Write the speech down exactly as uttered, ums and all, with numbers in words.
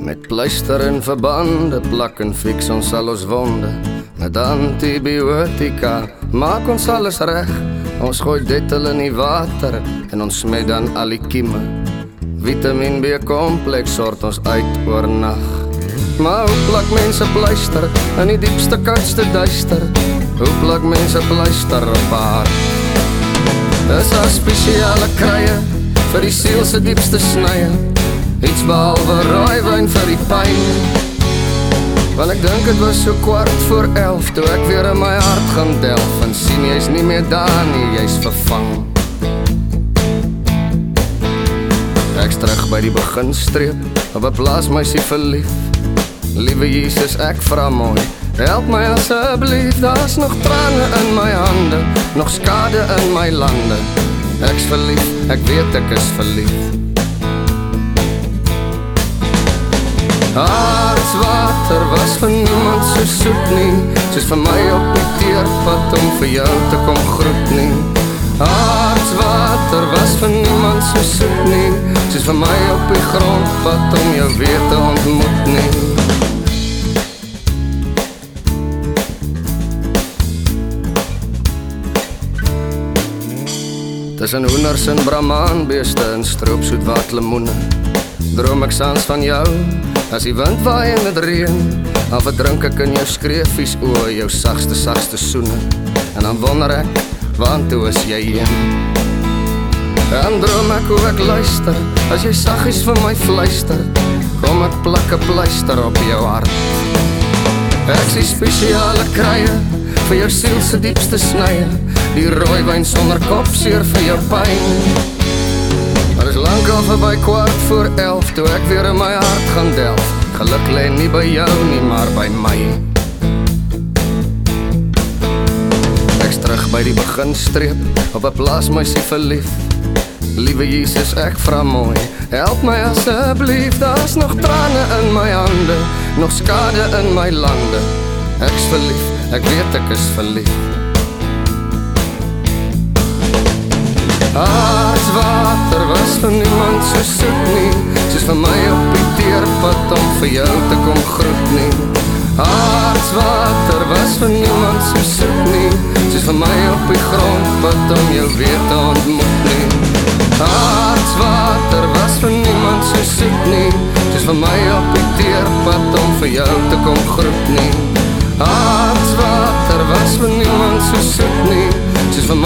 Met pleister en verbande plak en fix ons al ons wonde. Met antibiotika maak ons alles reg. Ons gooi dettel in die water en ons smet dan al die kieme. Vitamine B kompleks sort ons uit oornag. Maar hoe plak mense pleister in die diepste koudste duister? Hoe plak mense pleister op haar? Dis daar spesiale krye vir die siel se diepste snye. Iets behalwe rooiwyn vir die pyn. Want ek dink het was so kwart voor elf toe ek weer in my hart gaan delf en sien jy's nie meer daar nie, jy's vervang. Ek's terug by die beginstreep op 'n plaas meisie verlief. Liewe Jesus, ek vra mooi, help my asseblief. Daar's nog trane in my hande, nog skade in my lande. Ek's verlief, ek weet ek is verlief. Hartswater was vir niemand so soet nie, soos vir my op die teerpad om vir jou te kom groet nie. Hartswater was vir niemand so soet nie, soos vir my op die grondpad om jou weer te ontmoet nie. Tussen hoenders en brahmaanbeeste en stroopsoet wat lemoene, droom ek saans van jou, as die wind waai en het reën. Dan verdrink ek in jou skreefies oor jou sagste, sagste soene. En dan wonder ek, want toe is jy heen. En droom ek hoe ek luister, as jy saggies vir my fluister. Kom ek plak 'n pleister op jou hart. Ek sien spesiale krye vir jou siel se diepste snye. Die rooiwyn sonder kopseer vir jou pyn. Maar is lang al verby kwart voor elf toe ek weer in my hart gaan delf. Geluk lê nie by jou nie, maar by my. Ek's terug by die beginstreep op 'n plaas meisie verlief. Liewe Jesus, ek vra mooi, help my asseblief. Daar's nog trane in my hande, nog skade in my lande. Ek's verlief, ek weet ek is verlief. Hartswater was vir niemand so soet nie, soos vir my op die teerpad om vir jou te kom groet nie. Hartswater was vir niemand so soet nie, soos vir my op die grondpad om jou weer te ontmoet nie. Hartswater was vir niemand so soet nie, soos vir my op die teerpad om vir jou te kom groet nie. Hartswater was vir niemand so soet nie, soos vir